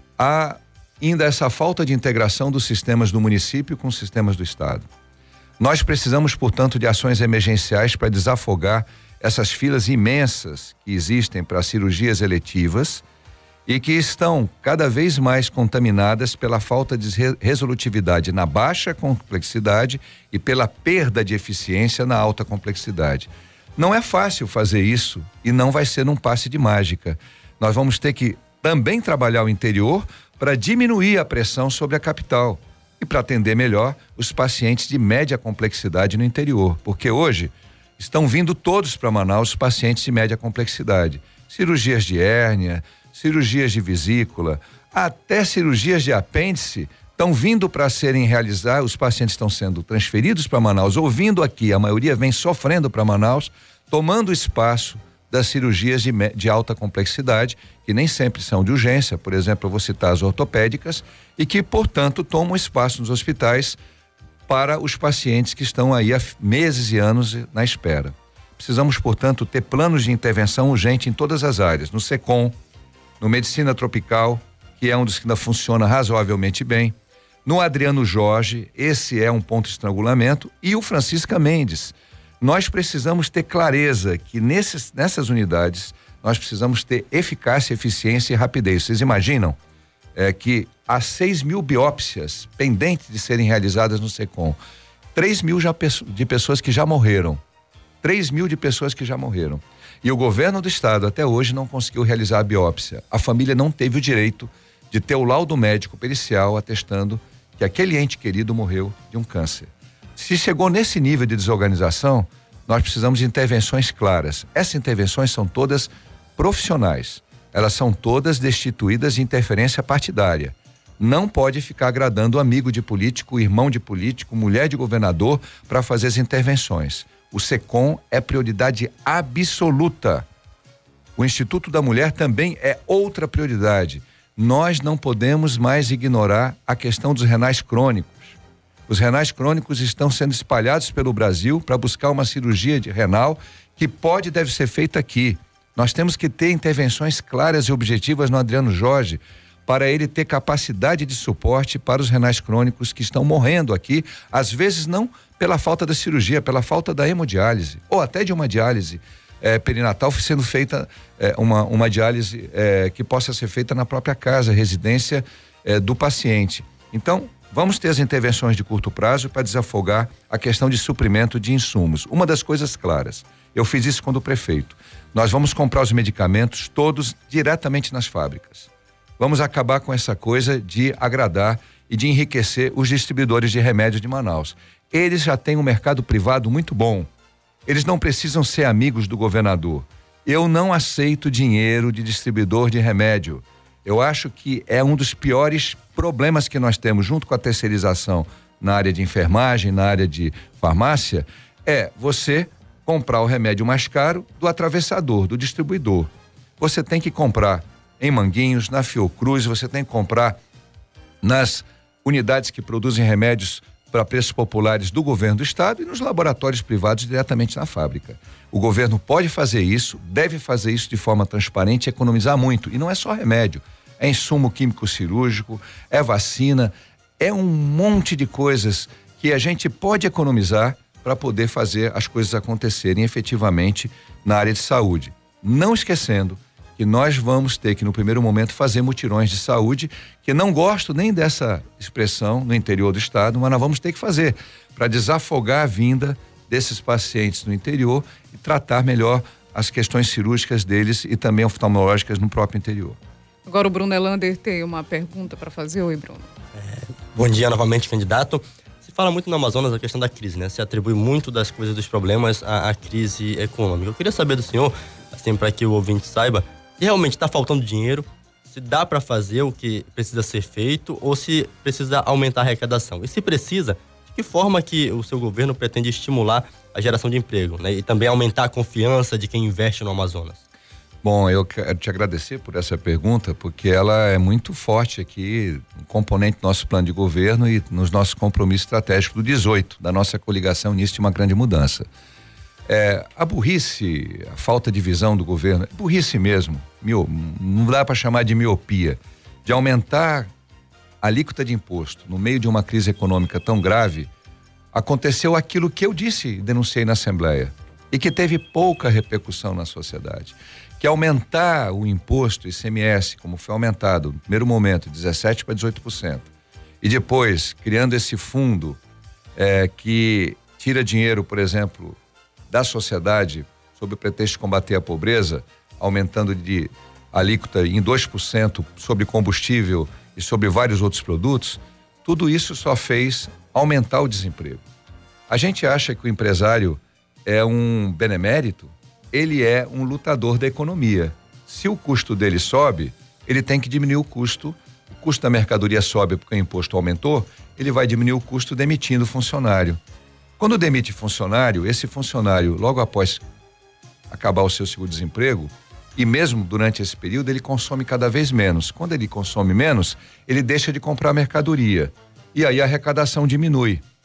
[SPEAKER 7] há ainda essa falta de integração dos sistemas do município com os sistemas do estado. Nós precisamos, portanto, de ações emergenciais para desafogar essas filas imensas que existem para cirurgias eletivas e que estão cada vez mais contaminadas pela falta de resolutividade na baixa complexidade e pela perda de eficiência na alta complexidade. Não é fácil fazer isso e não vai ser num passe de mágica. Nós vamos ter que também trabalhar o interior para diminuir a pressão sobre a capital e para atender melhor os pacientes de média complexidade no interior, porque hoje estão vindo todos para Manaus os pacientes de média complexidade, cirurgias de hérnia, cirurgias de vesícula, até cirurgias de apêndice estão vindo para serem realizadas, os pacientes estão sendo transferidos para Manaus, ou vindo aqui, a maioria vem sofrendo para Manaus, tomando espaço das cirurgias de, de alta complexidade, que nem sempre são de urgência, por exemplo, eu vou citar as ortopédicas, e que, portanto, tomam espaço nos hospitais para os pacientes que estão aí há meses e anos na espera. Precisamos, portanto, ter planos de intervenção urgente em todas as áreas, no SECOM, no Medicina Tropical, que é um dos que ainda funciona razoavelmente bem, no Adriano Jorge, esse é um ponto de estrangulamento, e o Francisca Mendes. Nós precisamos ter clareza que nesses, nessas unidades nós precisamos ter eficácia, eficiência e rapidez. Vocês imaginam é, que há seis mil biópsias pendentes de serem realizadas no SECOM, três mil já, de pessoas que já morreram, três mil de pessoas que já morreram. E o governo do estado até hoje não conseguiu realizar a biópsia. A família não teve o direito de ter o laudo médico pericial atestando que aquele ente querido morreu de um câncer. Se chegou nesse nível de desorganização, nós precisamos de intervenções claras. Essas intervenções são todas profissionais. Elas são todas destituídas de interferência partidária. Não pode ficar agradando amigo de político, irmão de político, mulher de governador para fazer as intervenções. O SECOM é prioridade absoluta. O Instituto da Mulher também é outra prioridade. Nós não podemos mais ignorar a questão dos renais crônicos. Os renais crônicos estão sendo espalhados pelo Brasil para buscar uma cirurgia de renal que pode e deve ser feita aqui. Nós temos que ter intervenções claras e objetivas no Adriano Jorge para ele ter capacidade de suporte para os renais crônicos que estão morrendo aqui, às vezes não pela falta da cirurgia, pela falta da hemodiálise ou até de uma diálise é, perinatal sendo feita, é, uma, uma diálise é, que possa ser feita na própria casa, residência é, do paciente. Então, vamos ter as intervenções de curto prazo para desafogar a questão de suprimento de insumos. Uma das coisas claras, eu fiz isso quando prefeito, nós vamos comprar os medicamentos todos diretamente nas fábricas. Vamos acabar com essa coisa de agradar e de enriquecer os distribuidores de remédios de Manaus. Eles já têm um mercado privado muito bom. Eles não precisam ser amigos do governador. Eu não aceito dinheiro de distribuidor de remédio. Eu acho que é um dos piores problemas que nós temos junto com a terceirização na área de enfermagem, na área de farmácia, é você comprar o remédio mais caro do atravessador, do distribuidor. Você tem que comprar em Manguinhos, na Fiocruz, você tem que comprar nas unidades que produzem remédios para preços populares do governo do estado e nos laboratórios privados diretamente na fábrica. O governo pode fazer isso, deve fazer isso de forma transparente e economizar muito. E não é só remédio, é insumo químico cirúrgico, é vacina, é um monte de coisas que a gente pode economizar para poder fazer as coisas acontecerem efetivamente na área de saúde. Não esquecendo que nós vamos ter que, no primeiro momento, fazer mutirões de saúde, que não gosto nem dessa expressão no interior do estado, mas nós vamos ter que fazer para desafogar a vinda desses pacientes no interior e tratar melhor as questões cirúrgicas deles e também oftalmológicas no próprio interior.
[SPEAKER 2] Agora o Bruno Elander tem uma pergunta para fazer. Oi, Bruno.
[SPEAKER 5] É, bom dia novamente, candidato. Se fala muito no Amazonas a questão da crise, né? Se atribui muito das coisas, dos problemas à, à crise econômica. Eu queria saber do senhor, assim, para que o ouvinte saiba, se realmente está faltando dinheiro, se dá para fazer o que precisa ser feito ou se precisa aumentar a arrecadação. E se precisa, de que forma que o seu governo pretende estimular a geração de emprego, né? E também aumentar a confiança de quem investe no Amazonas?
[SPEAKER 7] Bom, eu quero te agradecer por essa pergunta, porque ela é muito forte aqui, um componente do nosso plano de governo e nos nossos compromissos estratégicos do dezoito, da nossa coligação Início de uma Grande Mudança. É, a burrice, a falta de visão do governo, burrice mesmo, mio, não dá para chamar de miopia, de aumentar a alíquota de imposto no meio de uma crise econômica tão grave, aconteceu aquilo que eu disse e denunciei na Assembleia e que teve pouca repercussão na sociedade, que aumentar o imposto I C M S, como foi aumentado no primeiro momento, dezessete para dezoito por cento, e depois criando esse fundo é, que tira dinheiro, por exemplo, da sociedade, sob o pretexto de combater a pobreza, aumentando de alíquota em dois por cento sobre combustível e sobre vários outros produtos, tudo isso só fez aumentar o desemprego. A gente acha que o empresário é um benemérito, ele é um lutador da economia. Se o custo dele sobe, ele tem que diminuir o custo, o custo da mercadoria sobe porque o imposto aumentou, ele vai diminuir o custo demitindo o funcionário. Quando demite funcionário, esse funcionário, logo após acabar o seu seguro-desemprego, e mesmo durante esse período, ele consome cada vez menos. Quando ele consome menos, ele deixa de comprar mercadoria. E aí a arrecadação diminui.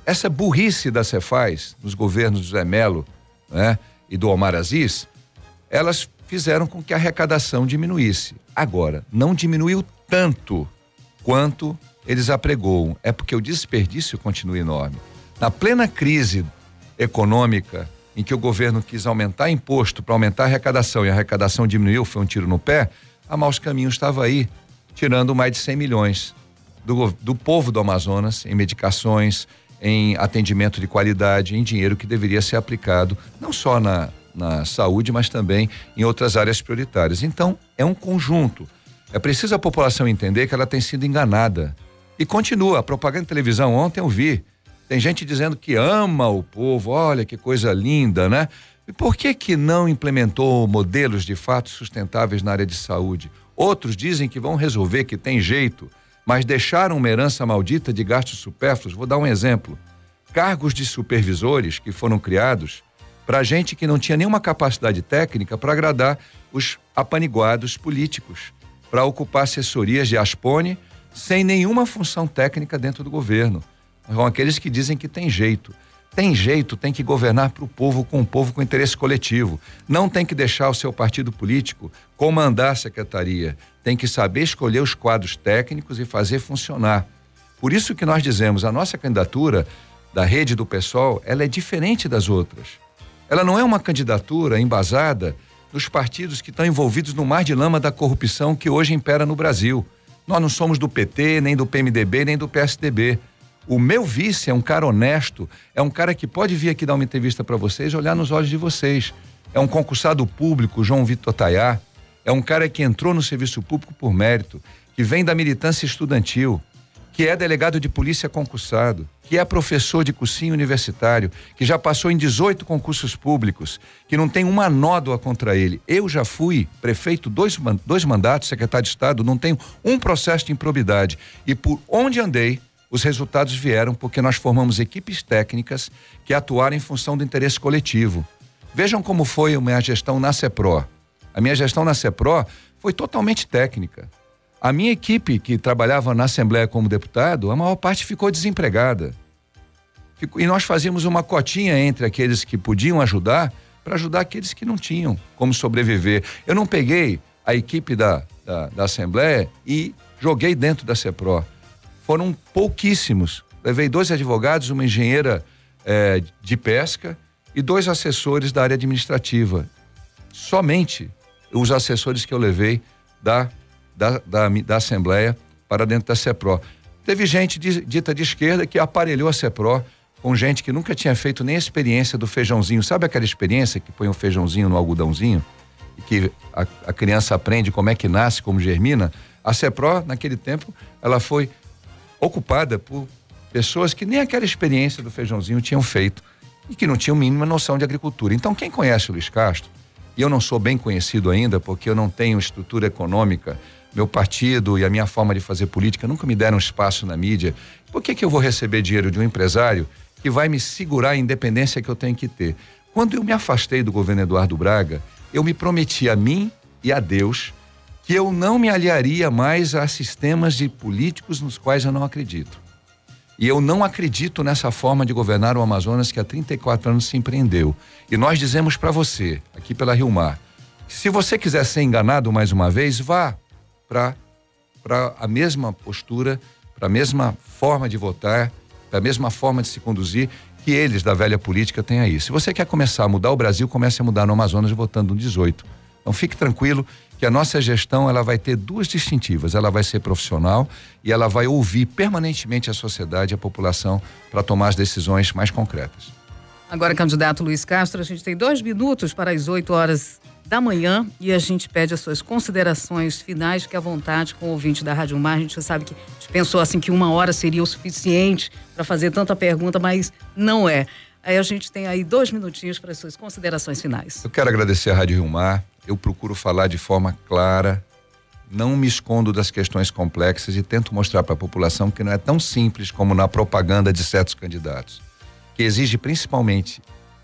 [SPEAKER 7] essa burrice da Cefaz, nos governos do Zé Melo, né, e do Omar Aziz, elas fizeram com que a arrecadação diminuísse. Agora, não diminuiu tanto quanto eles apregoam. É porque o desperdício continua enorme. Na plena crise econômica, em que o governo quis aumentar imposto para aumentar a arrecadação e a arrecadação diminuiu, foi um tiro no pé, a Maus Caminhos estava aí, tirando mais de cem milhões do, do povo do Amazonas em medicações, em atendimento de qualidade, em dinheiro que deveria ser aplicado não só na, na saúde, mas também em outras áreas prioritárias. Então, é um conjunto. É preciso a população entender que ela tem sido enganada. E continua, a propaganda de televisão ontem eu vi, tem gente dizendo que ama o povo, olha que coisa linda, né? E por que que não implementou modelos de fato sustentáveis na área de saúde? Outros dizem que vão resolver, que tem jeito, mas deixaram uma herança maldita de gastos supérfluos. Vou dar um exemplo. Cargos de supervisores que foram criados para gente que não tinha nenhuma capacidade técnica para agradar os apaniguados políticos, para ocupar assessorias de Aspone sem nenhuma função técnica dentro do governo. São aqueles que dizem que tem jeito. Tem jeito, tem que governar para o povo, com o povo, com interesse coletivo. Não tem que deixar o seu partido político comandar a secretaria. Tem que saber escolher os quadros técnicos e fazer funcionar. Por isso que nós dizemos, a nossa candidatura da rede do PSOL, ela é diferente das outras. Ela não é uma candidatura embasada nos partidos que estão envolvidos no mar de lama da corrupção que hoje impera no Brasil. Nós não somos do P T, nem do P M D B, nem do P S D B. O meu vice é um cara honesto, é um cara que pode vir aqui dar uma entrevista para vocês, olhar nos olhos de vocês. É um concursado público, João Vitor Tayá, é um cara que entrou no serviço público por mérito, que vem da militância estudantil, que é delegado de polícia concursado, que é professor de cursinho universitário, que já passou em dezoito concursos públicos, que não tem uma nódoa contra ele. Eu já fui prefeito dois, dois mandatos, secretário de Estado, não tenho um processo de improbidade. E por onde andei, os resultados vieram porque nós formamos equipes técnicas que atuaram em função do interesse coletivo. Vejam como foi a minha gestão na CEPRO. A minha gestão na CEPRO foi totalmente técnica. A minha equipe que trabalhava na Assembleia como deputado, a maior parte ficou desempregada. E nós fazíamos uma cotinha entre aqueles que podiam ajudar para ajudar aqueles que não tinham como sobreviver. Eu não peguei a equipe da, da, da Assembleia e joguei dentro da CEPRO. Foram pouquíssimos. Levei dois advogados, uma engenheira eh, de pesca e dois assessores da área administrativa. Somente os assessores que eu levei da, da, da, da Assembleia para dentro da CEPRO. Teve gente de, dita de esquerda que aparelhou a CEPRO com gente que nunca tinha feito nem a experiência do feijãozinho. Sabe aquela experiência que põe um feijãozinho no algodãozinho? E que a, a criança aprende como é que nasce, como germina? A CEPRO, naquele tempo, ela foi ocupada por pessoas que nem aquela experiência do feijãozinho tinham feito e que não tinham mínima noção de agricultura. Então, quem conhece o Luiz Castro, e eu não sou bem conhecido ainda porque eu não tenho estrutura econômica, meu partido e a minha forma de fazer política nunca me deram espaço na mídia, por que que eu vou receber dinheiro de um empresário que vai me segurar a independência que eu tenho que ter? Quando eu me afastei do governo Eduardo Braga, eu me prometi a mim e a Deus que eu não me aliaria mais a sistemas de políticos nos quais eu não acredito. E eu não acredito nessa forma de governar o Amazonas que há trinta e quatro anos se empreendeu. E nós dizemos para você, aqui pela Rio Mar, que se você quiser ser enganado mais uma vez, vá para para a mesma postura, para a mesma forma de votar, para a mesma forma de se conduzir que eles da velha política têm aí. Se você quer começar a mudar o Brasil, comece a mudar no Amazonas votando no dezoito. Então fique tranquilo que a nossa gestão ela vai ter duas distintivas, ela vai ser profissional e ela vai ouvir permanentemente a sociedade e a população para tomar as decisões mais concretas.
[SPEAKER 6] Agora, candidato Luiz Castro, a gente tem dois minutos para as oito horas da manhã e a gente pede as suas considerações finais, fique à vontade com o ouvinte da Rádio Mar. A gente sabe que a gente pensou assim que uma hora seria o suficiente para fazer tanta pergunta, mas não é. Aí a gente tem aí dois minutinhos para as suas considerações finais.
[SPEAKER 7] Eu quero agradecer a Rádio Rio Mar. Eu procuro falar de forma clara, não me escondo das questões complexas e tento mostrar para a população que não é tão simples como na propaganda de certos candidatos, que exige principalmente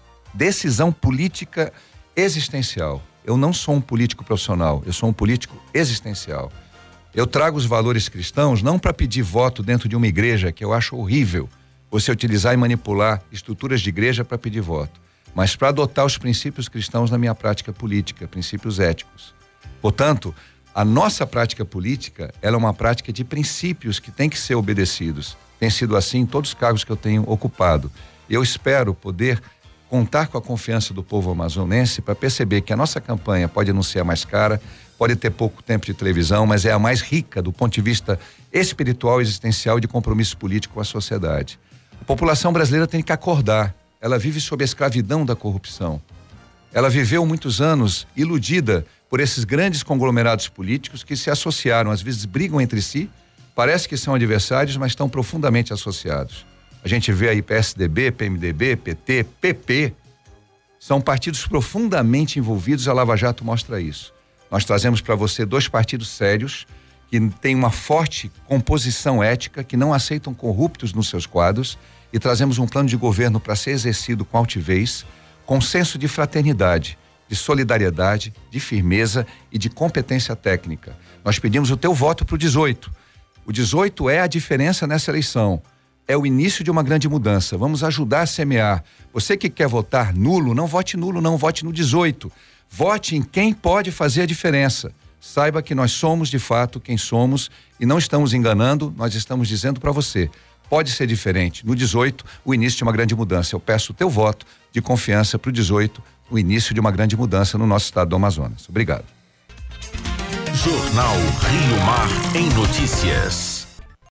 [SPEAKER 7] decisão política existencial. Eu não sou um político profissional, eu sou um político existencial. Eu trago os valores cristãos não para pedir voto dentro de uma igreja, que eu acho horrível. você utilizar e manipular estruturas de igreja para pedir voto, mas para adotar os princípios cristãos na minha prática política, princípios éticos. Portanto, a nossa prática política, ela é uma prática de princípios que tem que ser obedecidos. Tem sido assim em todos os cargos que eu tenho ocupado. Eu espero poder contar com a confiança do povo amazonense para perceber que a nossa campanha pode não ser a mais cara, pode ter pouco tempo de televisão, mas é a mais rica do ponto de vista espiritual, existencial e de compromisso político com a sociedade. A população brasileira tem que acordar. Ela vive sob a escravidão da corrupção. Ela viveu muitos anos iludida por esses grandes conglomerados políticos que se associaram, às vezes brigam entre si, parece que são adversários, mas estão profundamente associados. A gente vê aí P S D B, P M D B, P T, P P, são partidos profundamente envolvidos, a Lava Jato mostra isso. Nós trazemos para você dois partidos sérios, que têm uma forte composição ética, que não aceitam corruptos nos seus quadros, e trazemos um plano de governo para ser exercido com altivez, com senso de fraternidade, de solidariedade, de firmeza e de competência técnica. Nós pedimos o teu voto para o dezoito. O dezoito é a diferença nessa eleição. É o início de uma grande mudança. Vamos ajudar a semear. Você que quer votar nulo, não vote nulo, não vote no dezoito. Vote em quem pode fazer a diferença. Saiba que nós somos de fato quem somos e não estamos enganando, nós estamos dizendo para você, pode ser diferente. No dezoito, o início de uma grande mudança. Eu peço o teu voto de confiança para o dezoito, o início de uma grande mudança no nosso estado do Amazonas. Obrigado.
[SPEAKER 1] Jornal Rio Mar em Notícias.